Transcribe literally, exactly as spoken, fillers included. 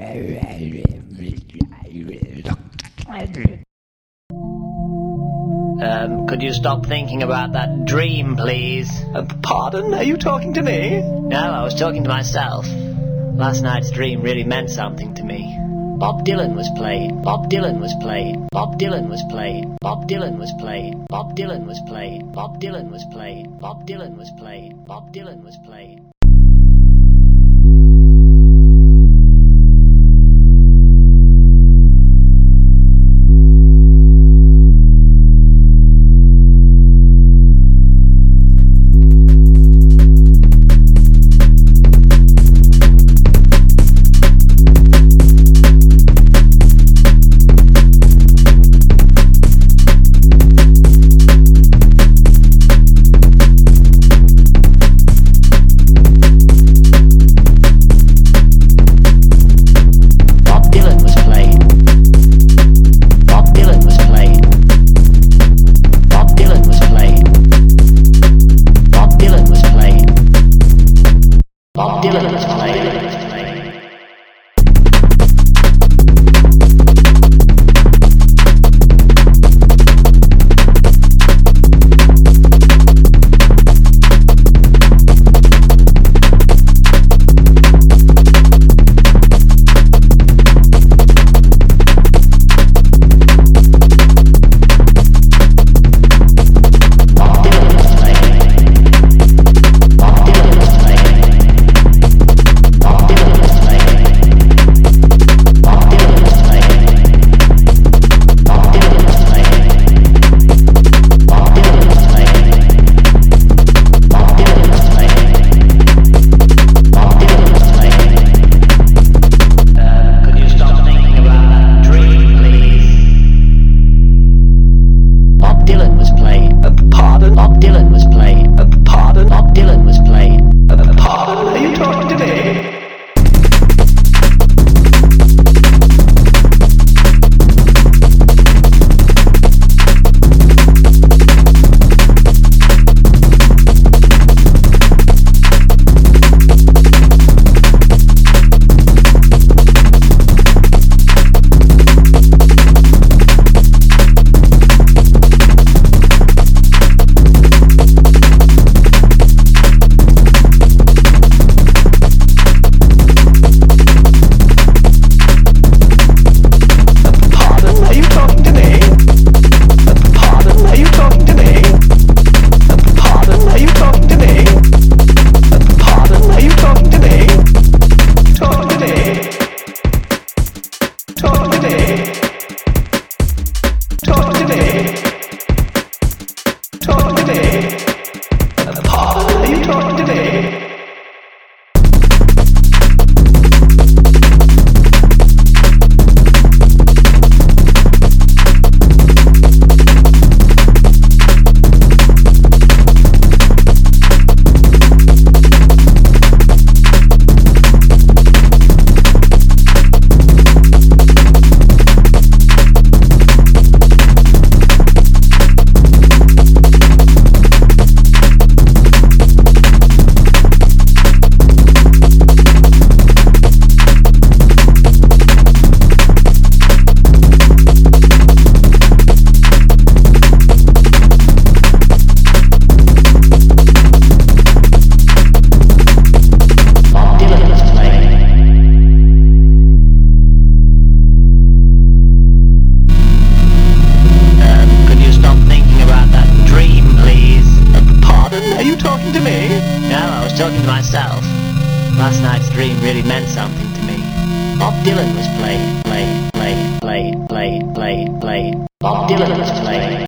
Um, could you stop thinking about that dream, please? Uh, pardon? Are you talking to me? No, I was talking to myself. Last night's dream really meant something to me. Bob Dylan was playing. Bob Dylan was playing. Bob Dylan was playing. Bob Dylan was playing. Bob Dylan was playing. Bob Dylan was playing. Bob Dylan was playing. Bob Dylan was playing. Talking to myself. Last night's dream really meant something to me. Bob Dylan was playing, playing, playing, playing, playing, playing, playing. Bob Dylan was playing.